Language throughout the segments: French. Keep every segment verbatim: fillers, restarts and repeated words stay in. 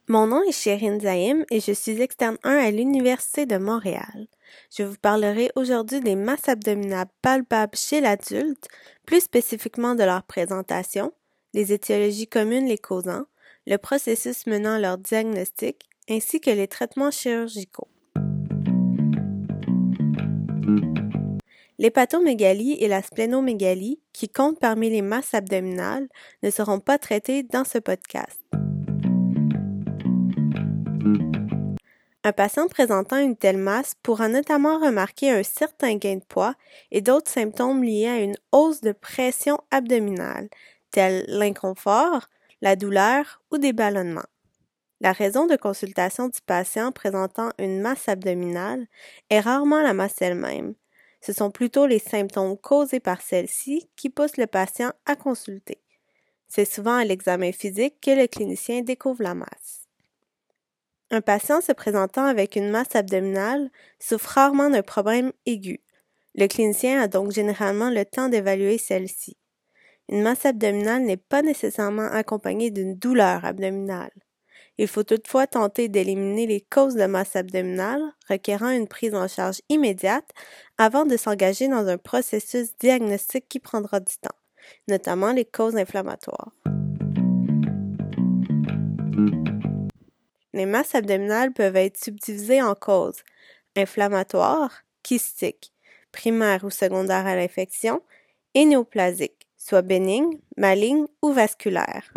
Mon nom est Chérine Zahim et je suis externe un à l'Université de Montréal. Je vous parlerai aujourd'hui des masses abdominales palpables chez l'adulte, plus spécifiquement de leur présentation, les étiologies communes les causant, le processus menant à leur diagnostic, ainsi que les traitements chirurgicaux. L'hépatomégalie et la splénomégalie, qui comptent parmi les masses abdominales, ne seront pas traitées dans ce podcast. Un patient présentant une telle masse pourra notamment remarquer un certain gain de poids et d'autres symptômes liés à une hausse de pression abdominale, tels l'inconfort, la douleur ou des ballonnements. La raison de consultation du patient présentant une masse abdominale est rarement la masse elle-même. Ce sont plutôt les symptômes causés par celle-ci qui poussent le patient à consulter. C'est souvent à l'examen physique que le clinicien découvre la masse. Un patient se présentant avec une masse abdominale souffre rarement d'un problème aigu. Le clinicien a donc généralement le temps d'évaluer celle-ci. Une masse abdominale n'est pas nécessairement accompagnée d'une douleur abdominale. Il faut toutefois tenter d'éliminer les causes de masse abdominale, requérant une prise en charge immédiate avant de s'engager dans un processus diagnostique qui prendra du temps, notamment les causes inflammatoires. Les masses abdominales peuvent être subdivisées en causes inflammatoires, kystiques, primaires ou secondaires à l'infection, et néoplasiques, soit bénignes, malignes ou vasculaires.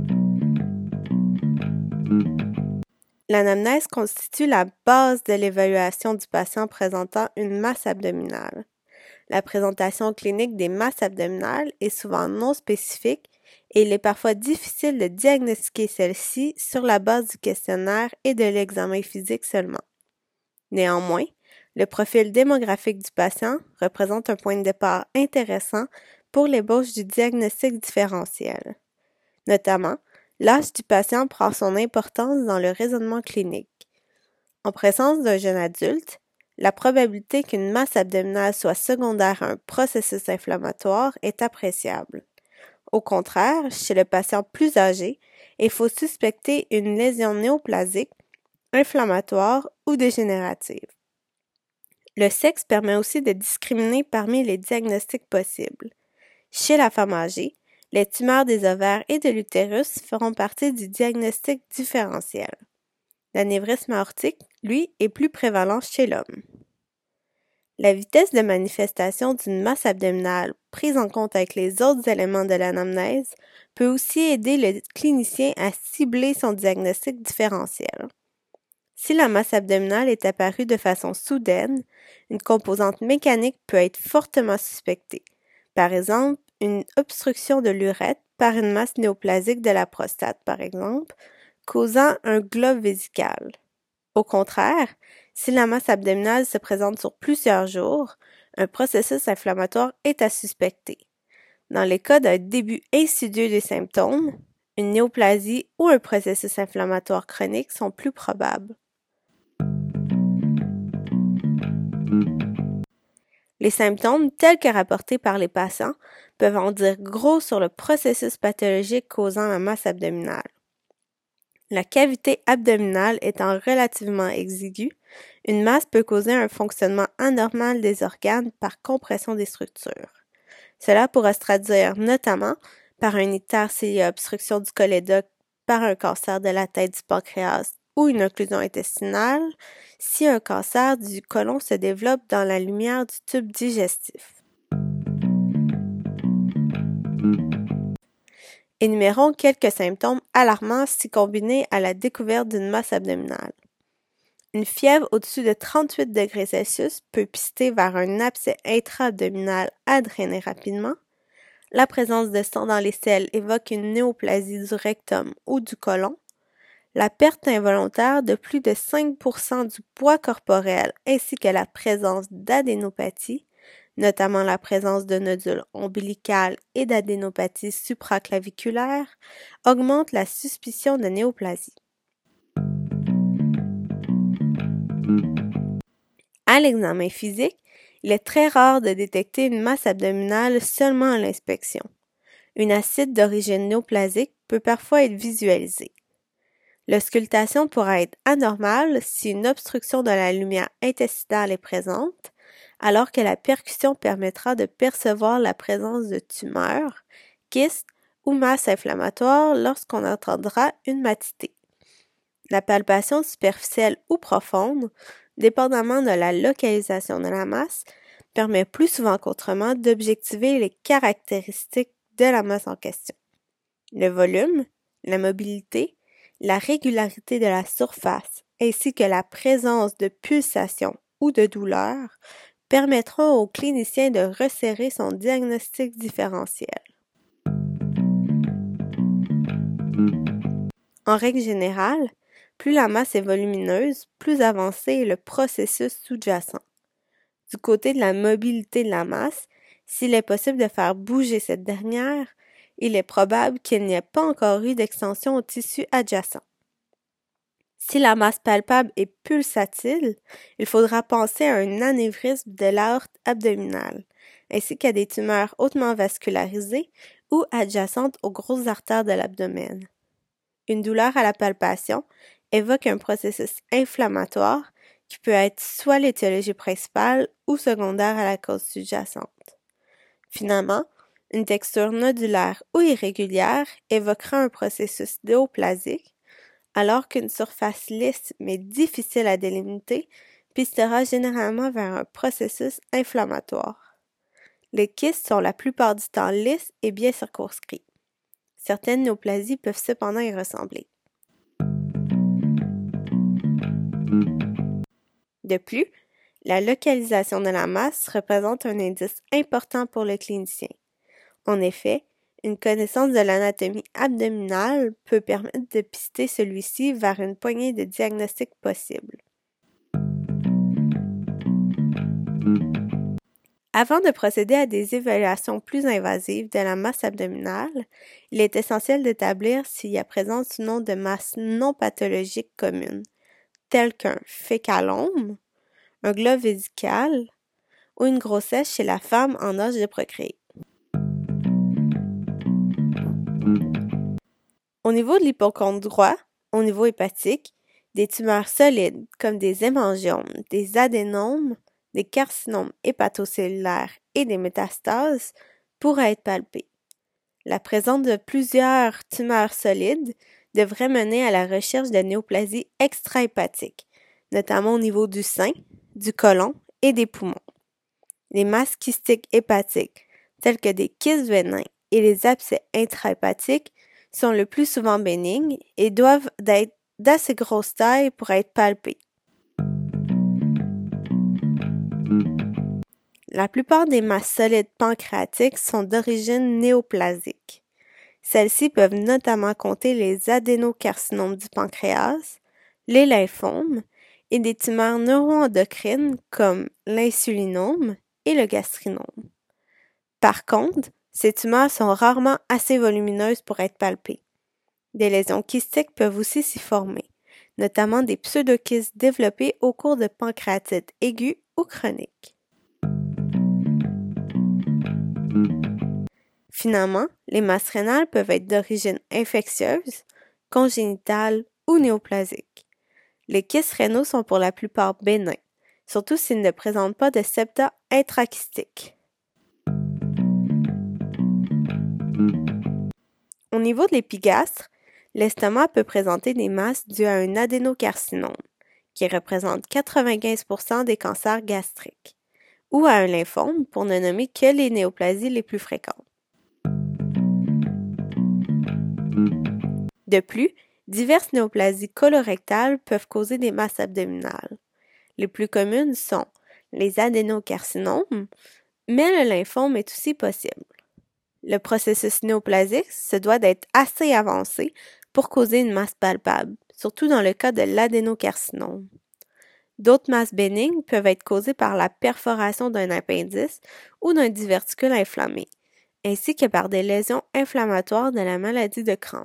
L'anamnèse constitue la base de l'évaluation du patient présentant une masse abdominale. La présentation clinique des masses abdominales est souvent non spécifique et il est parfois difficile de diagnostiquer celle-ci sur la base du questionnaire et de l'examen physique seulement. Néanmoins, le profil démographique du patient représente un point de départ intéressant pour l'ébauche du diagnostic différentiel. Notamment, l'âge du patient prend son importance dans le raisonnement clinique. En présence d'un jeune adulte, la probabilité qu'une masse abdominale soit secondaire à un processus inflammatoire est appréciable. Au contraire, chez le patient plus âgé, il faut suspecter une lésion néoplasique, inflammatoire ou dégénérative. Le sexe permet aussi de discriminer parmi les diagnostics possibles. Chez la femme âgée, les tumeurs des ovaires et de l'utérus feront partie du diagnostic différentiel. L'anévrisme aortique, lui, est plus prévalent chez l'homme. La vitesse de manifestation d'une masse abdominale prise en compte avec les autres éléments de l'anamnèse peut aussi aider le clinicien à cibler son diagnostic différentiel. Si la masse abdominale est apparue de façon soudaine, une composante mécanique peut être fortement suspectée. Par exemple, une obstruction de l'urètre par une masse néoplasique de la prostate, par exemple, causant un globe vésical. Au contraire, si la masse abdominale se présente sur plusieurs jours, un processus inflammatoire est à suspecter. Dans les cas d'un début insidieux des symptômes, une néoplasie ou un processus inflammatoire chronique sont plus probables. Les symptômes, tels que rapportés par les patients, peuvent en dire gros sur le processus pathologique causant la masse abdominale. La cavité abdominale étant relativement exiguë, une masse peut causer un fonctionnement anormal des organes par compression des structures. Cela pourra se traduire notamment par un ictère s'il y a obstruction du cholédoque, par un cancer de la tête du pancréas ou une occlusion intestinale, si un cancer du côlon se développe dans la lumière du tube digestif. Énumérons quelques symptômes alarmants si combinés à la découverte d'une masse abdominale. Une fièvre au-dessus de trente-huit degrés Celsius peut pister vers un abcès intra-abdominal à drainer rapidement. La présence de sang dans les selles évoque une néoplasie du rectum ou du côlon. La perte involontaire de plus de cinq pour cent du poids corporel ainsi que la présence d'adénopathie, notamment la présence de nodules ombilicales et d'adénopathie supraclaviculaire, augmente la suspicion de néoplasie. À l'examen physique, il est très rare de détecter une masse abdominale seulement à l'inspection. Une acide d'origine néoplasique peut parfois être visualisée. L'auscultation pourra être anormale si une obstruction de la lumière intestinale est présente, alors que la percussion permettra de percevoir la présence de tumeurs, kystes ou masses inflammatoires lorsqu'on entendra une matité. La palpation superficielle ou profonde, dépendamment de la localisation de la masse, permet plus souvent qu'autrement d'objectiver les caractéristiques de la masse en question. Le volume, la mobilité, la régularité de la surface, ainsi que la présence de pulsations ou de douleurs permettront au clinicien de resserrer son diagnostic différentiel. En règle générale, plus la masse est volumineuse, plus avancé est le processus sous-jacent. Du côté de la mobilité de la masse, s'il est possible de faire bouger cette dernière, il est probable qu'il n'y ait pas encore eu d'extension au tissu adjacent. Si la masse palpable est pulsatile, il faudra penser à un anévrisme de l'aorte abdominale, ainsi qu'à des tumeurs hautement vascularisées ou adjacentes aux grosses artères de l'abdomen. Une douleur à la palpation évoque un processus inflammatoire qui peut être soit l'étiologie principale ou secondaire à la cause sous-jacente. Finalement, une texture nodulaire ou irrégulière évoquera un processus néoplasique, alors qu'une surface lisse mais difficile à délimiter pistera généralement vers un processus inflammatoire. Les kystes sont la plupart du temps lisses et bien circonscrits. Certaines néoplasies peuvent cependant y ressembler. De plus, la localisation de la masse représente un indice important pour le clinicien. En effet, une connaissance de l'anatomie abdominale peut permettre de pister celui-ci vers une poignée de diagnostics possibles. Avant de procéder à des évaluations plus invasives de la masse abdominale, il est essentiel d'établir s'il y a présence ou non de masse non pathologique commune, telles qu'un fécalome, un globe vésical ou une grossesse chez la femme en âge de procréer. Au niveau de l'hippocampe droit, au niveau hépatique, des tumeurs solides comme des hémangiomes, des adénomes, des carcinomes hépatocellulaires et des métastases pourraient être palpés. La présence de plusieurs tumeurs solides devrait mener à la recherche de néoplasies extrahépatiques, notamment au niveau du sein, du côlon et des poumons. Les masses kystiques hépatiques, telles que des kystes vénins et les abcès intrahépatiques, sont le plus souvent bénignes et doivent être d'assez grosse taille pour être palpées. La plupart des masses solides pancréatiques sont d'origine néoplasique. Celles-ci peuvent notamment compter les adénocarcinomes du pancréas, les lymphomes et des tumeurs neuroendocrines comme l'insulinome et le gastrinome. Par contre, ces tumeurs sont rarement assez volumineuses pour être palpées. Des lésions kystiques peuvent aussi s'y former, notamment des pseudokystes développés au cours de pancréatite aiguë ou chronique. Finalement, les masses rénales peuvent être d'origine infectieuse, congénitale ou néoplasique. Les kystes rénaux sont pour la plupart bénins, surtout s'ils ne présentent pas de septa intrakystiques. Au niveau de l'épigastre, l'estomac peut présenter des masses dues à un adénocarcinome, qui représente quatre-vingt-quinze pour cent des cancers gastriques, ou à un lymphome, pour ne nommer que les néoplasies les plus fréquentes. De plus, diverses néoplasies colorectales peuvent causer des masses abdominales. Les plus communes sont les adénocarcinomes, mais le lymphome est aussi possible. Le processus néoplasique se doit d'être assez avancé pour causer une masse palpable, surtout dans le cas de l'adénocarcinome. D'autres masses bénignes peuvent être causées par la perforation d'un appendice ou d'un diverticule inflammé, ainsi que par des lésions inflammatoires de la maladie de Crohn.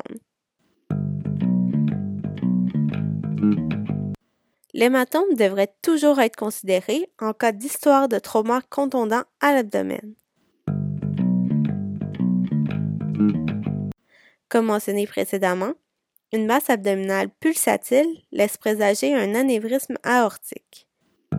L'hématome devrait toujours être considéré en cas d'histoire de trauma contondant à l'abdomen. Comme mentionné précédemment, Une masse abdominale pulsatile laisse présager un anévrisme aortique.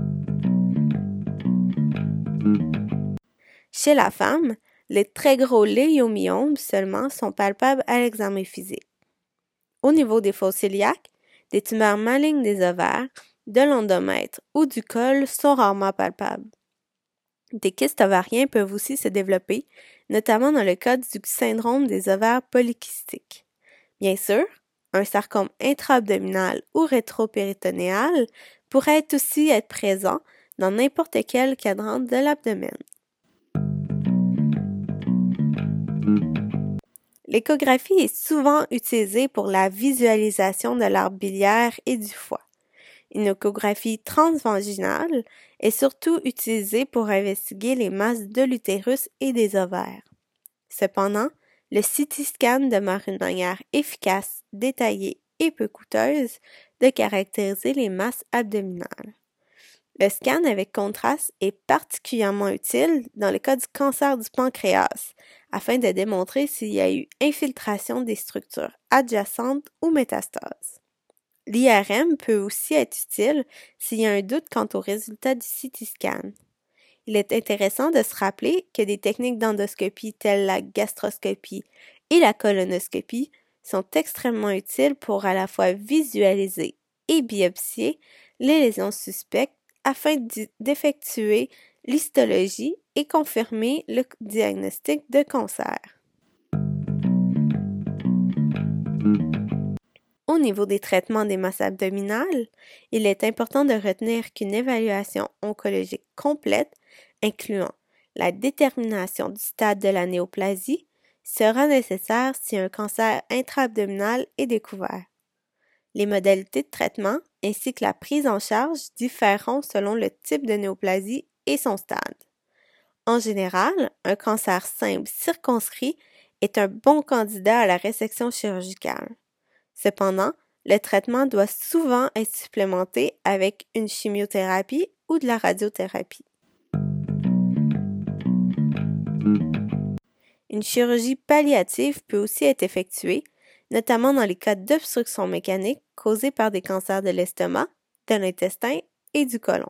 Chez la femme, les très gros léiomyomes seulement sont palpables à l'examen physique. Au niveau des fosses iliaques, des tumeurs malignes des ovaires, de l'endomètre ou du col sont rarement palpables. Des kystes ovariens peuvent aussi se développer, notamment dans le cas du syndrome des ovaires polykystiques. Bien sûr, un sarcome intra-abdominal ou rétropéritonéal pourrait aussi être présent dans n'importe quel cadran de l'abdomen. L'échographie est souvent utilisée pour la visualisation de l'arbre biliaire et du foie. Une échographie transvaginale est surtout utilisée pour investiguer les masses de l'utérus et des ovaires. Cependant, le C T scan demeure une manière efficace, détaillée et peu coûteuse de caractériser les masses abdominales. Le scan avec contraste est particulièrement utile dans le cas du cancer du pancréas, afin de démontrer s'il y a eu infiltration des structures adjacentes ou métastases. L'I R M peut aussi être utile s'il y a un doute quant aux résultats du C T scan. Il est intéressant de se rappeler que des techniques d'endoscopie telles la gastroscopie et la colonoscopie sont extrêmement utiles pour à la fois visualiser et biopsier les lésions suspectes afin d'effectuer l'histologie et confirmer le diagnostic de cancer. Au niveau des traitements des masses abdominales, il est important de retenir qu'une évaluation oncologique complète, incluant la détermination du stade de la néoplasie, sera nécessaire si un cancer intra-abdominal est découvert. Les modalités de traitement ainsi que la prise en charge diffèreront selon le type de néoplasie et son stade. En général, un cancer simple circonscrit est un bon candidat à la résection chirurgicale. Cependant, le traitement doit souvent être supplémenté avec une chimiothérapie ou de la radiothérapie. Une chirurgie palliative peut aussi être effectuée, notamment dans les cas d'obstruction mécanique causée par des cancers de l'estomac, de l'intestin et du côlon.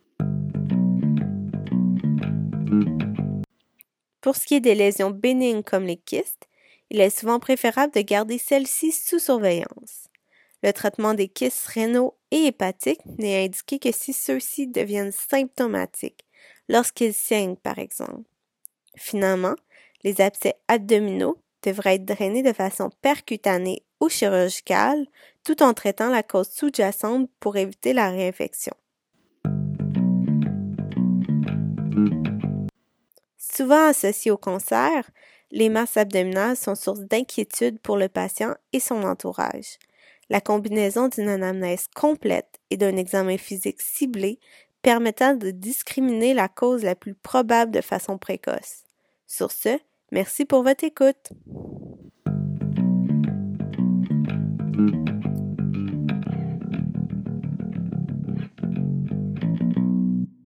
Pour ce qui est des lésions bénignes comme les kystes, il est souvent préférable de garder celles-ci sous surveillance. Le traitement des kystes rénaux et hépatiques n'est indiqué que si ceux-ci deviennent symptomatiques, lorsqu'ils saignent par exemple. Finalement, les abcès abdominaux devraient être drainés de façon percutanée ou chirurgicale, tout en traitant la cause sous-jacente pour éviter la réinfection. Souvent associées au cancer, les masses abdominales sont source d'inquiétude pour le patient et son entourage. La combinaison d'une anamnèse complète et d'un examen physique ciblé permettant de discriminer la cause la plus probable de façon précoce. Sur ce, merci pour votre écoute.